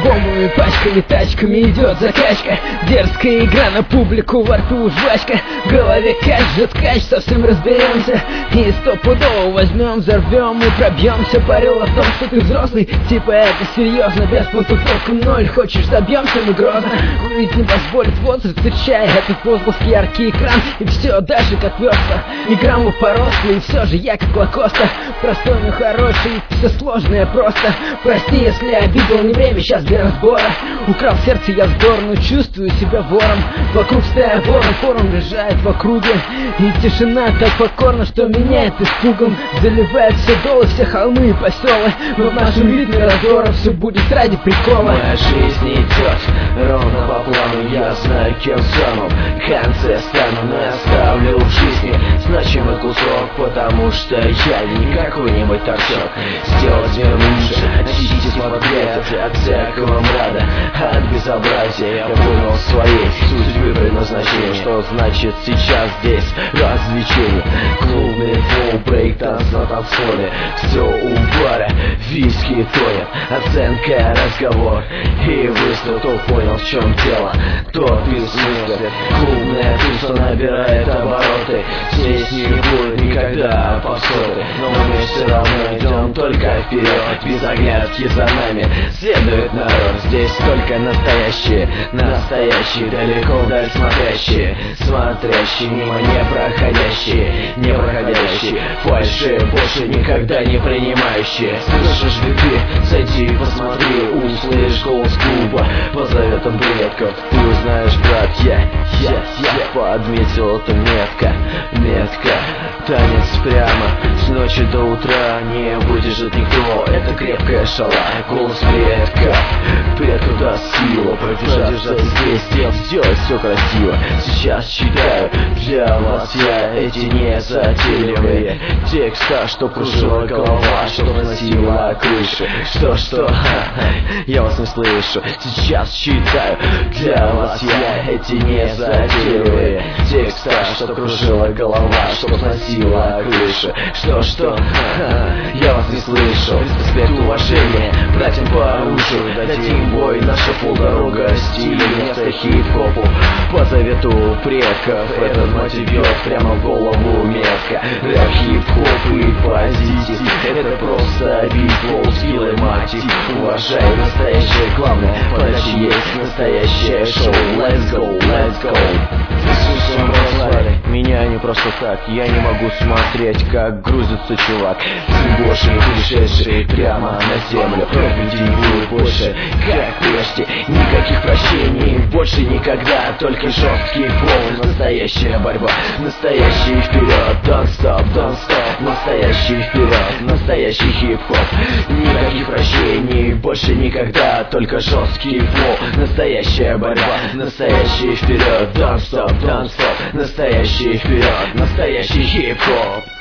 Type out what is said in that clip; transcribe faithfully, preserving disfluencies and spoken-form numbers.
Альбомами, пачками, тачками идет закачка. Дерзкая игра на публику, во рту жвачка. В голове кач, же ткач, совсем разберемся. И стопудово возьмем, взорвем и пробьемся. Парила в том, что ты взрослый, типа это серьезно. Без понтуфов ноль, хочешь забьемся, мы грозно. Ведь не позволит возраст, встречай этот возглас, яркий экран. И все дальше как верста, ни грамму порослый. И все же я как Лакоста, простой, но хороший. Все сложное просто. Прости, если обидел, не время сейчас для разбора. Украл сердце я вздор, но чувствую себя вором. Вокруг стая ворон, форум лежает в округе. И тишина так покорна, что меняет испугом. Заливает все долы, все холмы и поселы. Но в нашем ритме раздора все будет ради прикола. Моя жизнь идет ровно по плану. Я знаю, кем в самом конце стану, но я оставлю в жизни значимый кусок, потому что я не какой-нибудь торчок. Сделать мир лучше, очистить портрет от всякого мрада, от безобразия. Я понял своей судьбы предназначения, что значит сейчас здесь развлечение. Клубный флоу, брейк-танц на танцполе. Все у бара, виски тонет, оценка, разговор и выстрел. Кто понял, в чем дело, тот и смыслит. Клубная туса набирает обороты. Здесь не будет никогда повторы, но мы все равно идем только вперед. Без оглядки за нами следует народ. Здесь только настоящие, настоящие, далеко вдаль смотрящие, смотрящие мимо не проходящие, не проходящие, фальши больше никогда не принимающие. Слышишь ли ты? Зайди и посмотри, услышь голос клуба по заветам предков. Ты узнаешь, брат, я, я, я подметил это метко, метко. Танец прямо с ночи до утра, не выдержит никто. Это крепкая шала, голос предка. Предку даст силу продержаться здесь, сделать, сделать все красиво. Сейчас читаю для вас я эти незатейливые текста, что кружила голова, что сносила крыши. Что-что, я вас не слышу. Сейчас читаю для вас я эти незатейливые текста, что кружила голова, что сносила крыши. Что-что, я вас не слышу. Респект, уважение братьям по оружию. Дадим бой, наша полдорога стиля место хип-хопу. По завету предков этот мотив бьет прямо в голову метко. Рэп, хип-хоп и позитив, это просто бит, флоу, скилл и мотив. Уважай настоящее, главное, подача есть настоящее шоу. Let's go, let's go. Слушаем прослали меня не просто так. Я не могу смотреть, как грузится чувак, сын Божий, пришедший прямо на землю. Проповеди не будет больше, как прежде. Никаких прощений больше никогда, только жесткий флоу. Настоящая борьба, настоящий вперед. Don't stop, don't stop, настоящий вперед, настоящий хип-хоп. Никаких прощений больше никогда, только жесткий флоу. Настоящая борьба, настоящий вперед. Don't stop, don't stop, настоящий вперед, настоящий хип-хоп.